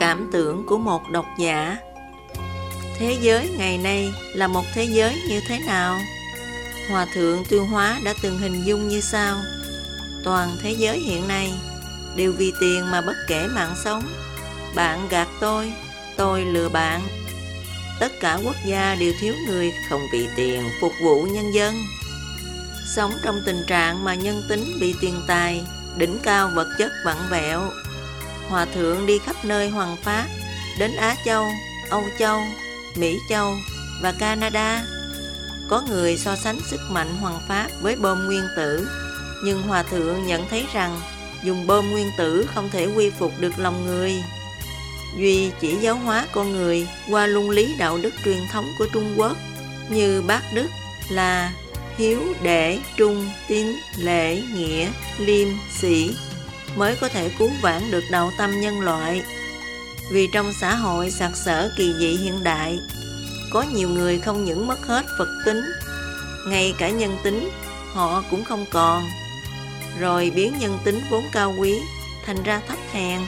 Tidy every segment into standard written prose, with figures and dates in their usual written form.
cảm tưởng của một độc giả. Thế giới ngày nay là một thế giới như thế nào? Hòa thượng Tuyên Hóa đã từng hình dung như sau: toàn thế giới hiện nay đều vì tiền mà bất kể mạng sống. Bạn gạt tôi lừa bạn. Tất cả quốc gia đều thiếu người không vì tiền phục vụ nhân dân. Sống trong tình trạng mà nhân tính bị tiền tài, đỉnh cao vật chất vặn vẹo. Hòa thượng đi khắp nơi hoằng pháp, đến Á Châu, Âu Châu, Mỹ Châu và Canada. Có người so sánh sức mạnh hoằng pháp với bom nguyên tử, nhưng Hòa thượng nhận thấy rằng dùng bom nguyên tử không thể quy phục được lòng người. Duy chỉ giáo hóa con người qua luân lý đạo đức truyền thống của Trung Quốc như bát đức là hiếu, đệ, trung, tín, lễ, nghĩa, liêm, sĩ mới có thể cứu vãn được đạo tâm nhân loại. Vì trong xã hội sặc sỡ kỳ dị hiện đại, có nhiều người không những mất hết Phật tính, ngay cả nhân tính họ cũng không còn, rồi biến nhân tính vốn cao quý thành ra thấp hèn.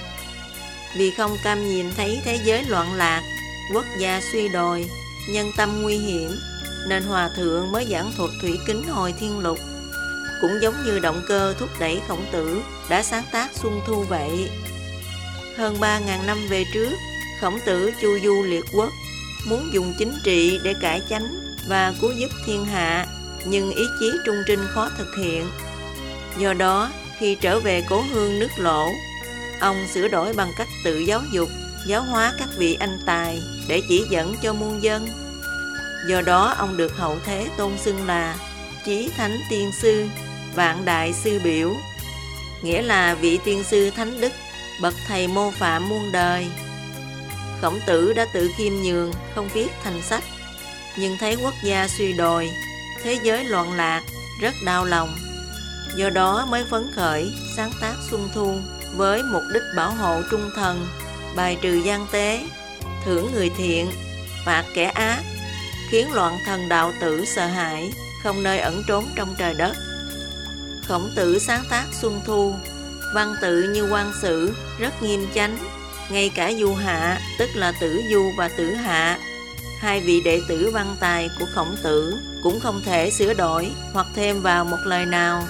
Vì không cam nhìn thấy thế giới loạn lạc, quốc gia suy đồi, nhân tâm nguy hiểm, nên Hòa thượng mới giảng thuật thủy kính hồi thiên lục. Cũng giống như động cơ thúc đẩy Khổng Tử đã sáng tác Xuân Thu vậy. Hơn 3.000 năm về trước, Khổng Tử chu du liệt quốc, muốn dùng chính trị để cải chánh và cứu giúp thiên hạ, nhưng ý chí trung trinh khó thực hiện. Do đó, khi trở về cố hương nước Lỗ, ông sửa đổi bằng cách tự giáo dục, giáo hóa các vị anh tài để chỉ dẫn cho muôn dân. Do đó, ông được hậu thế tôn xưng là Chí Thánh Tiên Sư, Vạn Đại Sư Biểu, nghĩa là vị tiên sư thánh đức, bậc thầy mô phạm muôn đời. Khổng Tử đã tự khiêm nhường, không viết thành sách, nhưng thấy quốc gia suy đồi, thế giới loạn lạc, rất đau lòng. Do đó mới phấn khởi sáng tác Xuân Thu với mục đích bảo hộ trung thần, bài trừ gian tế, thưởng người thiện, phạt kẻ ác, khiến loạn thần đạo tử sợ hãi, không nơi ẩn trốn trong trời đất. Khổng Tử sáng tác Xuân Thu, văn tự như quan sử, rất nghiêm chánh. Ngay cả Du Hạ, tức là Tử Du và Tử Hạ, hai vị đệ tử văn tài của Khổng Tử, cũng không thể sửa đổi hoặc thêm vào một lời nào.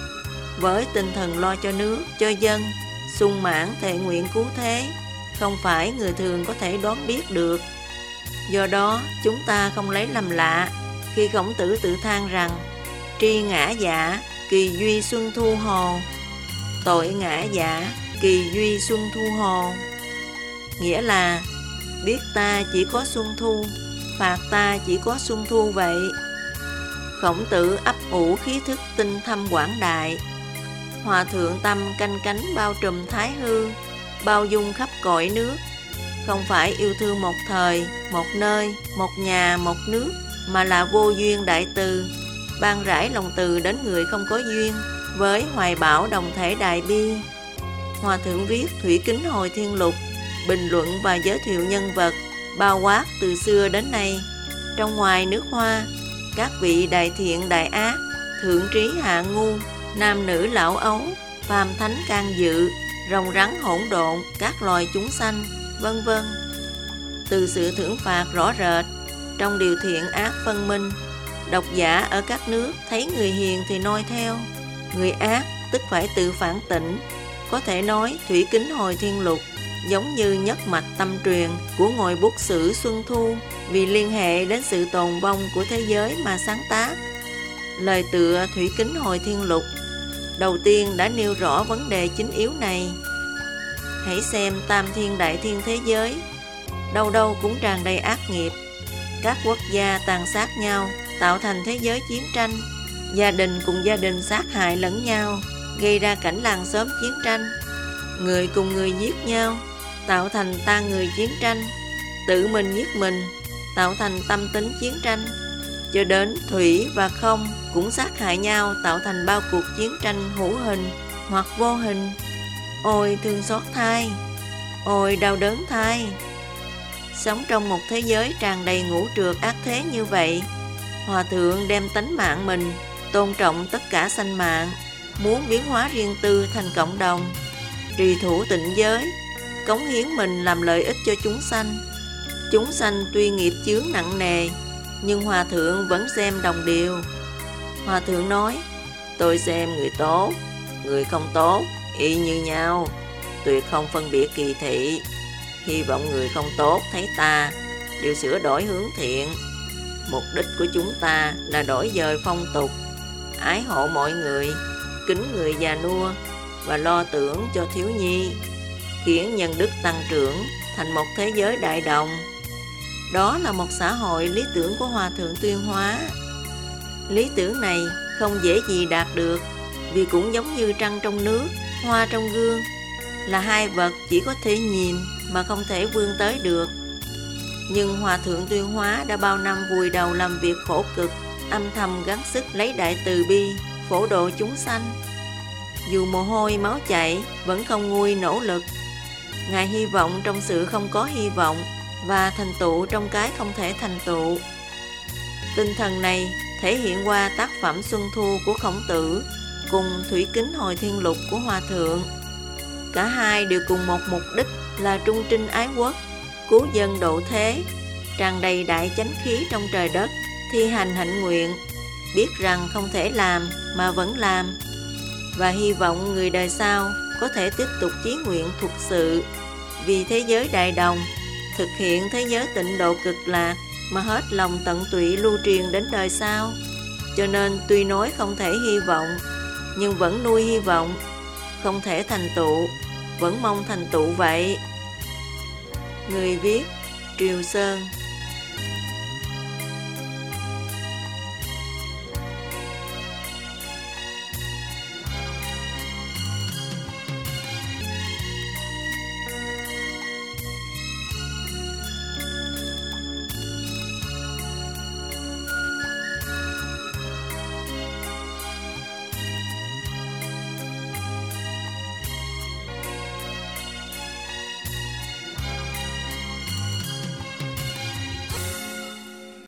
Với tinh thần lo cho nước, cho dân, sung mãn thệ nguyện cứu thế, không phải người thường có thể đoán biết được. Do đó, chúng ta không lấy làm lạ khi Khổng Tử tự than rằng tri ngã giả, kỳ duy xuân thu hồ. Tội ngã giả, kỳ duy xuân thu hồ. Nghĩa là biết ta chỉ có xuân thu, phạt ta chỉ có xuân thu vậy. Khổng Tử ấp ủ khí thức tinh thâm quảng đại. Hòa thượng tâm canh cánh bao trùm thái hư, bao dung khắp cõi nước. Không phải yêu thương một thời, một nơi, một nhà, một nước, mà là vô duyên đại từ, ban rải lòng từ đến người không có duyên, với hoài bão đồng thể đại bi. Hòa thượng viết Thủy Kính Hồi Thiên Lục, bình luận và giới thiệu nhân vật bao quát từ xưa đến nay. Trong ngoài nước Hoa, các vị đại thiện đại ác, thượng trí hạ ngu, nam nữ lão ấu, phàm thánh can dự, rồng rắn hỗn độn, các loài chúng sanh, vân vân. Từ sự thưởng phạt rõ rệt, trong điều thiện ác phân minh, độc giả ở các nước thấy người hiền thì noi theo, người ác tức phải tự phản tỉnh. Có thể nói Thủy Kính Hồi Thiên Lục giống như nhất mạch tâm truyền của ngòi bút sử Xuân Thu, vì liên hệ đến sự tồn vong của thế giới mà sáng tác. Lời tựa Thủy Kính Hồi Thiên Lục đầu tiên đã nêu rõ vấn đề chính yếu này. Hãy xem tam thiên đại thiên thế giới, đâu đâu cũng tràn đầy ác nghiệp. Các quốc gia tàn sát nhau, tạo thành thế giới chiến tranh. Gia đình cùng gia đình sát hại lẫn nhau, gây ra cảnh làng xóm chiến tranh. Người cùng người giết nhau, tạo thành tan người chiến tranh. Tự mình giết mình, tạo thành tâm tính chiến tranh. Cho đến thủy và không cũng sát hại nhau, tạo thành bao cuộc chiến tranh hữu hình hoặc vô hình. Ôi thương xót thai, ôi đau đớn thai. Sống trong một thế giới tràn đầy ngũ trược ác thế như vậy, Hòa thượng đem tánh mạng mình, tôn trọng tất cả sanh mạng, muốn biến hóa riêng tư thành cộng đồng, trì thủ tịnh giới, cống hiến mình làm lợi ích cho chúng sanh. Chúng sanh tuy nghiệp chướng nặng nề, nhưng Hòa Thượng vẫn xem đồng đều. Hòa Thượng nói, tôi xem người tốt, người không tốt, y như nhau, tuyệt không phân biệt kỳ thị. Hy vọng người không tốt thấy ta đều sửa đổi hướng thiện. Mục đích của chúng ta là đổi dời phong tục, ái hộ mọi người, kính người già nua và lo tưởng cho thiếu nhi, khiến nhân đức tăng trưởng thành một thế giới đại đồng. Đó là một xã hội lý tưởng của Hòa Thượng Tuyên Hóa. Lý tưởng này không dễ gì đạt được, vì cũng giống như trăng trong nước, hoa trong gương, là hai vật chỉ có thể nhìn mà không thể vươn tới được. Nhưng Hòa Thượng Tuyên Hóa đã bao năm vùi đầu làm việc khổ cực, âm thầm gắng sức lấy đại từ bi, phổ độ chúng sanh. Dù mồ hôi máu chảy, vẫn không nguôi nỗ lực. Ngài hy vọng trong sự không có hy vọng, và thành tựu trong cái không thể thành tựu. Tinh thần này thể hiện qua tác phẩm Xuân Thu của Khổng Tử cùng Thủy Kính Hồi Thiên Lục của Hòa Thượng. Cả hai đều cùng một mục đích là trung trinh ái quốc, cứu dân độ thế, tràn đầy đại chánh khí trong trời đất, thi hành hạnh nguyện, biết rằng không thể làm mà vẫn làm, và hy vọng người đời sau có thể tiếp tục chí nguyện thuộc sự vì thế giới đại đồng, thực hiện thế giới tịnh độ cực lạc mà hết lòng tận tụy lưu truyền đến đời sau. Cho nên tuy nói không thể hy vọng, nhưng vẫn nuôi hy vọng, không thể thành tựu, vẫn mong thành tựu vậy. Người viết Triều Sơn.